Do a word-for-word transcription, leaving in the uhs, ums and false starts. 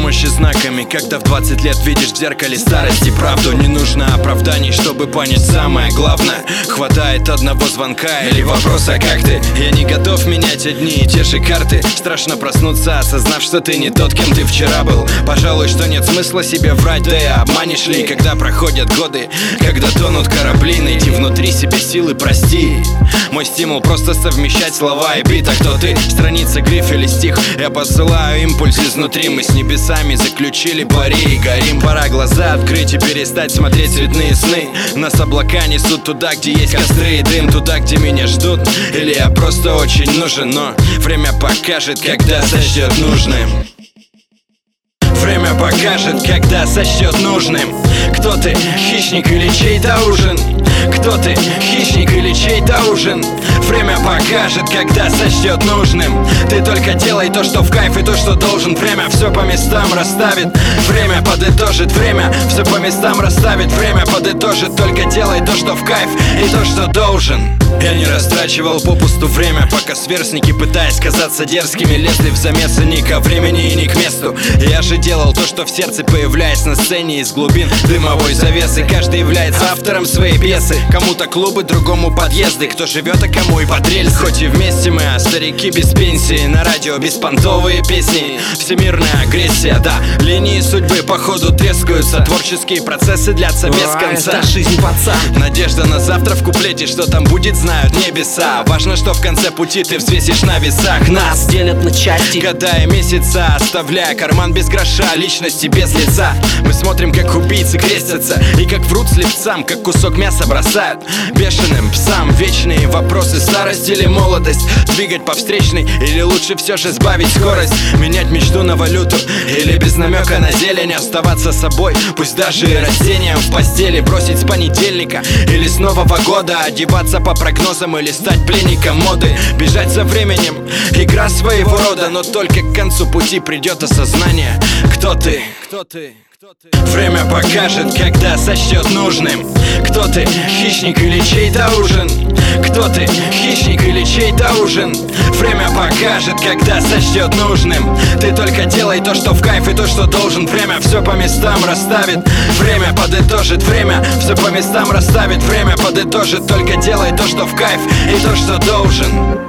помощи знаками, когда в двадцать лет видишь в зеркале старости правду. Не нужно оправданий, чтобы понять самое главное. Хватает одного звонка или вопроса: как ты? Я не готов менять одни и те же карты. Страшно проснуться, осознав, что ты не тот, кем ты вчера был. Пожалуй, что нет смысла себе врать, да и обманешь ли, когда проходят годы, когда тонут корабли. Найти внутри себе силы, прости. Мой стимул просто совмещать слова и бит. А кто ты? Страница, гриф или стих? Я посылаю импульс изнутри. Мы с небесами заключили пари и горим. Пора глаза открыть и перестать смотреть цветные сны. Нас облака несут туда, где есть костры и дым. Туда, где меня ждут. Или я просто очень нужен. Но время покажет, когда сочтет нужным. Время покажет, когда сочтет нужным. Кто ты, хищник или чей-то ужин? Кто ты, хищник или чей-то ужин? Время покажет, когда сочтет нужным. Ты только делай то, что в кайф, и то, что должен. Время все по местам расставит. Время подытожит. Время все по местам расставит. Время подытожит. Только делай то, что в кайф, и то, что должен. Я не растрачивал попусту время, пока сверстники, пытаясь казаться дерзкими, лезли в замесы ни ко времени и ни к месту. Я же делал то, что в сердце, появляясь на сцене из глубин дымовой завесы. Каждый является автором своей пьесы. Кому-то клубы, другому подъезды. Кто живет, а кому и под рельсы. Хоть и вместе мы, а старики без пенсии. На радио беспонтовые песни. Всемирная агрессия, да. Линии судьбы походу трескаются. Творческие процессы длятся без конца. Это жизнь, пацан. Надежда на завтра в куплете. Что там будет, знают небеса. Важно, что в конце пути ты взвесишь на весах. Нас делят на части, года и месяца, оставляя карман без гроша, личности без лица. Мы смотрим, как убийцы крестятся и как врут слепцам, как кусок мяса бросают бешеным псам. Вечные вопросы: старость или молодость? Двигать по встречной или лучше все же сбавить скорость? Менять мечту на валюту или без намека на зелень? Оставаться собой, пусть даже и растением в постели. Бросить с понедельника или с нового года? Одеваться по прогнозам или стать пленником моды? Бежать за временем, игра своего рода. Но только к концу пути придет осознание. Кто ты? Кто ты? Время покажет, когда сочтет нужным. Кто ты, хищник или чей-то ужин? Кто ты, хищник или чей-то ужин? Время покажет, когда сочтет нужным. Ты только делай то, что в кайф, и то, что должен. Время все по местам расставит. Время подытожит. Время все по местам расставит. Время подытожит. Только делай то, что в кайф, и то, что должен.